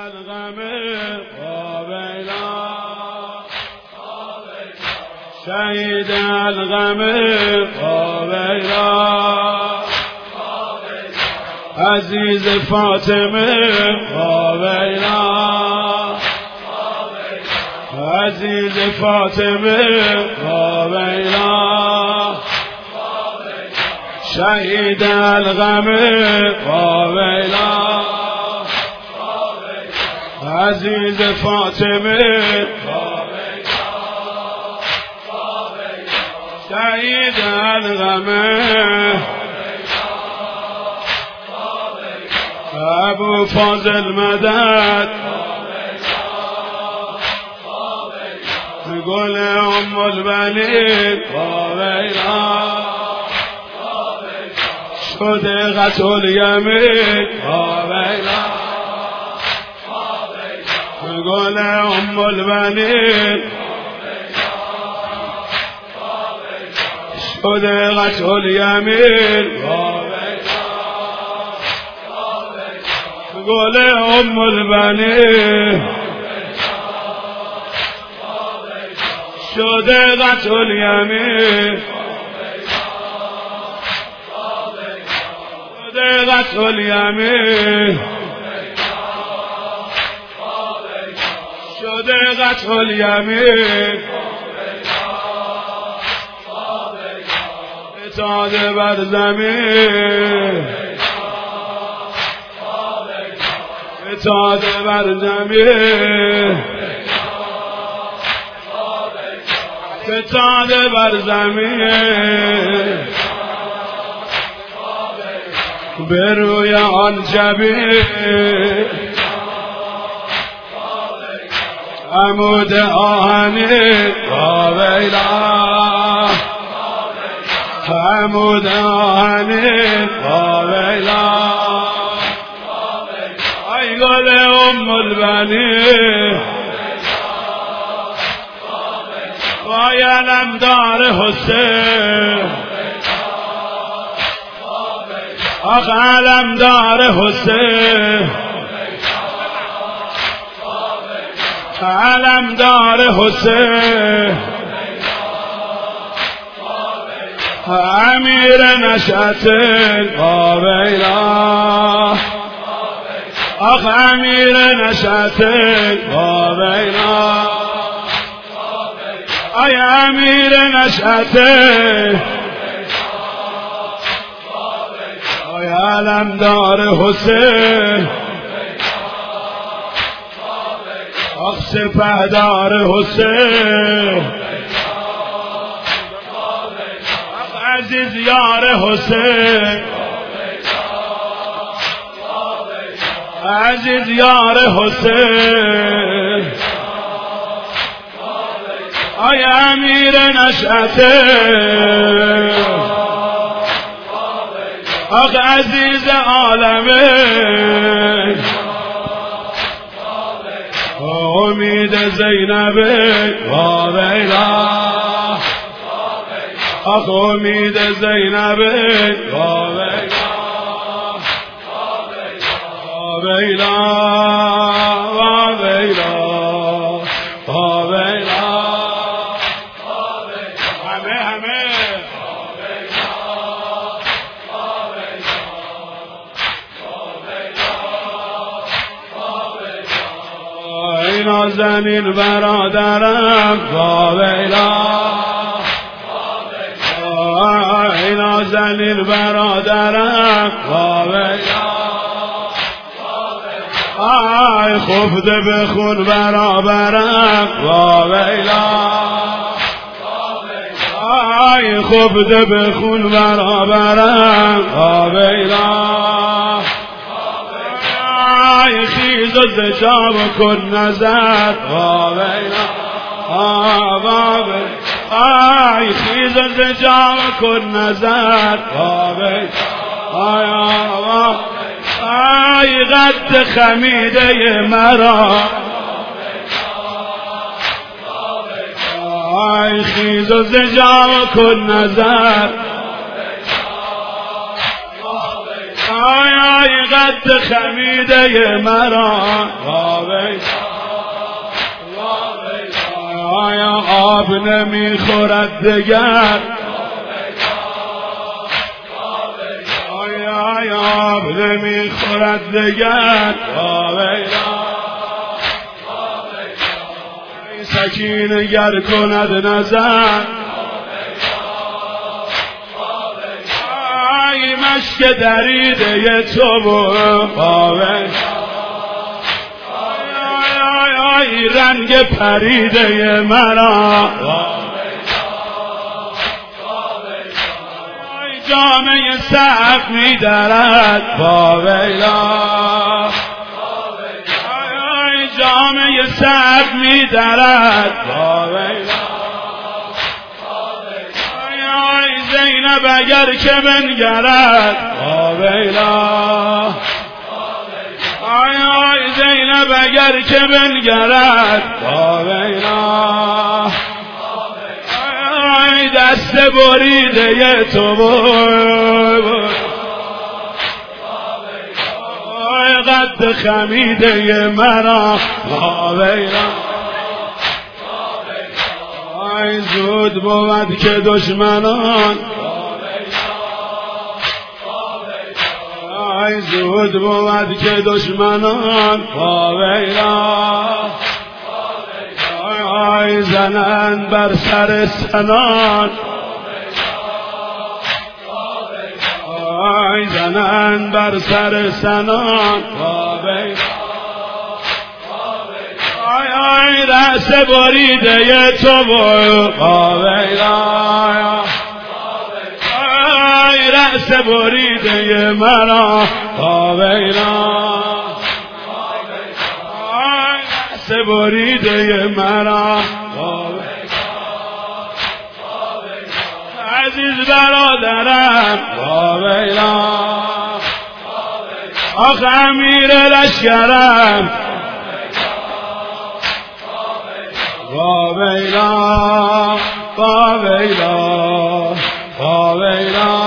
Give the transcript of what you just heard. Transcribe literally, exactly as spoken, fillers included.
الغم قابلا شهید الغم قابلا عزیز فاطمه قابلا عزیز فاطمه قابلا شهید الغم قابلا عزیز فاطمه شهید الغم ابو فاضل مدد گل ام البنین قابلا شده قتل یمین قابلا گل ام البنین شده قتل یمین گل ام البنین شده قتل یمین شده قتل یمین شده قتل یمین فتاده بر زمین فتاده بر زمین فتاده بر زمین به روی آن جبین عمود آهنی قابلا عمود آهنی قابلا ای گل ام البنین وای علمدار حسین آخ علمدار حسین علمدار حسین امیر نشأت قابلا آخ امیر نشأت قابلا ای امیر نشأت ای علمدار حسین آخ سپهدار حسین آخ عزیز یار حسین عزیز یار حسین ای امیر نشأت آخ عزیز عالمه امید زینب قابلا آخ امید زینب قابلا قابلا قابلا قابلا همه همه ای نازنین برادرم قابلا ای نازنین برادرم قابلا ای خفته به خون برابرم قابلا ای خفته به خون برابرم قابلا ای خیز و زجاب کن نظر قابلا قابلا ای خیز و زجاب کن نظر قابلا ای قد خمیده مرا ای خیز و زجاب کن نظر آی آی قد خمیده مرا واویلا آیا آب نمیخورد دگر آیا آیا آب نمیخورد دگر واویلا سکینه گر کند نظر آی مشک دریده تو واویلا ای رنگ پریده مرا ای جامعه سخت می درد واویلا ای جامعه سخت می درد واویلا ای زینب اگر که بنگرد واویلا آی آی زینب اگر که بنگرد واویلا آی دست بریده تو آی قد خمیده مرا واویلا آی زود بود که دشمنان آی زود بود که دشمنان واویلا آی آی زنن بر سر سنان آی زنن بر سر سنان واویلا آی آی رأس بریده تو واویلا رأس بریده مرا واویلا رأس بریده مرا عزیز برادرم واویلا آخ امیر لشکرم واویلا واویلا واویلا